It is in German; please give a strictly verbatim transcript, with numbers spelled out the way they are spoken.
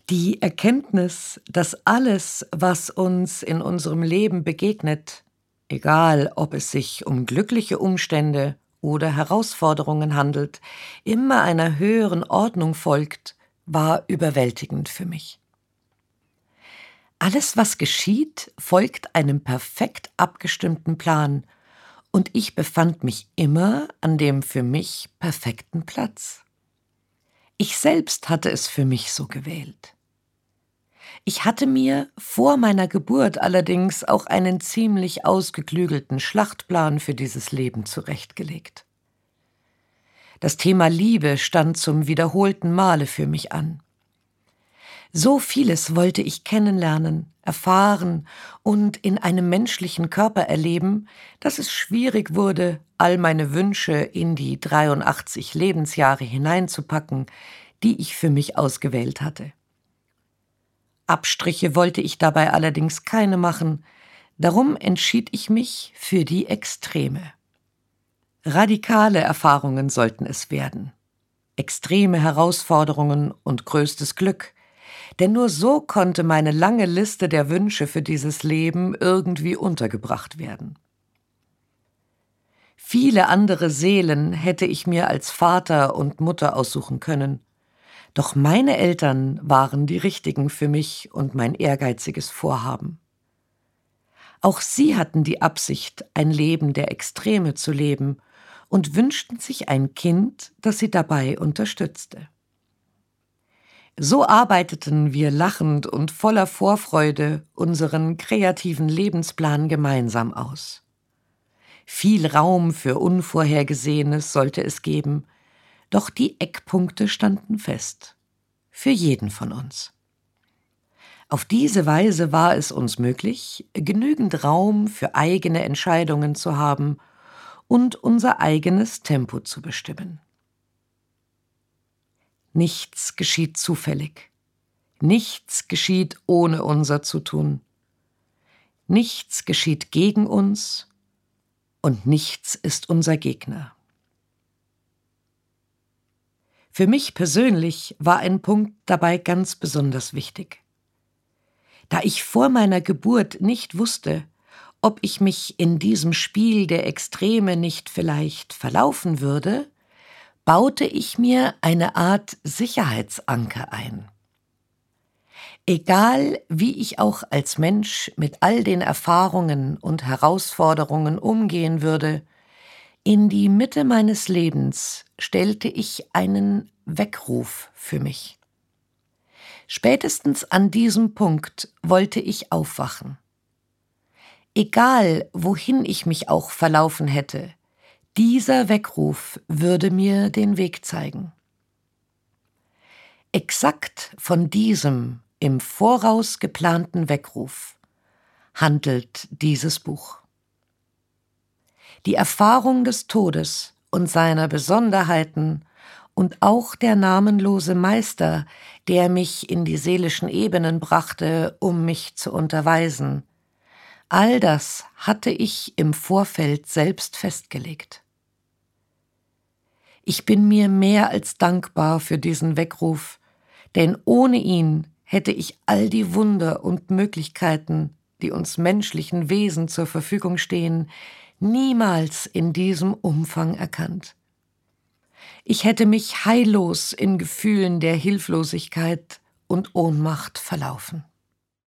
Die Erkenntnis, dass alles, was uns in unserem Leben begegnet, egal ob es sich um glückliche Umstände oder Herausforderungen handelt, immer einer höheren Ordnung folgt, war überwältigend für mich. Alles, was geschieht, folgt einem perfekt abgestimmten Plan, und ich befand mich immer an dem für mich perfekten Platz. Ich selbst hatte es für mich so gewählt. Ich hatte mir vor meiner Geburt allerdings auch einen ziemlich ausgeklügelten Schlachtplan für dieses Leben zurechtgelegt. Das Thema Liebe stand zum wiederholten Male für mich an. So vieles wollte ich kennenlernen, erfahren und in einem menschlichen Körper erleben, dass es schwierig wurde, all meine Wünsche in die dreiundachtzig Lebensjahre hineinzupacken, die ich für mich ausgewählt hatte. Abstriche wollte ich dabei allerdings keine machen, darum entschied ich mich für die Extreme. Radikale Erfahrungen sollten es werden, extreme Herausforderungen und größtes Glück, denn nur so konnte meine lange Liste der Wünsche für dieses Leben irgendwie untergebracht werden. Viele andere Seelen hätte ich mir als Vater und Mutter aussuchen können, doch meine Eltern waren die richtigen für mich und mein ehrgeiziges Vorhaben. Auch sie hatten die Absicht, ein Leben der Extreme zu leben und wünschten sich ein Kind, das sie dabei unterstützte. So arbeiteten wir lachend und voller Vorfreude unseren kreativen Lebensplan gemeinsam aus. Viel Raum für Unvorhergesehenes sollte es geben, doch die Eckpunkte standen fest. Für jeden von uns. Auf diese Weise war es uns möglich, genügend Raum für eigene Entscheidungen zu haben und unser eigenes Tempo zu bestimmen. Nichts geschieht zufällig. Nichts geschieht ohne unser Zutun. Nichts geschieht gegen uns und nichts ist unser Gegner. Für mich persönlich war ein Punkt dabei ganz besonders wichtig. Da ich vor meiner Geburt nicht wusste, ob ich mich in diesem Spiel der Extreme nicht vielleicht verlaufen würde, baute ich mir eine Art Sicherheitsanker ein. Egal, wie ich auch als Mensch mit all den Erfahrungen und Herausforderungen umgehen würde, in die Mitte meines Lebens stellte ich einen Weckruf für mich. Spätestens an diesem Punkt wollte ich aufwachen. Egal, wohin ich mich auch verlaufen hätte, dieser Weckruf würde mir den Weg zeigen. Exakt von diesem im Voraus geplanten Weckruf handelt dieses Buch. Die Erfahrung des Todes und seiner Besonderheiten und auch der namenlose Meister, der mich in die seelischen Ebenen brachte, um mich zu unterweisen, all das hatte ich im Vorfeld selbst festgelegt. Ich bin mir mehr als dankbar für diesen Weckruf, denn ohne ihn hätte ich all die Wunder und Möglichkeiten, die uns menschlichen Wesen zur Verfügung stehen, niemals in diesem Umfang erkannt. Ich hätte mich heillos in Gefühlen der Hilflosigkeit und Ohnmacht verlaufen.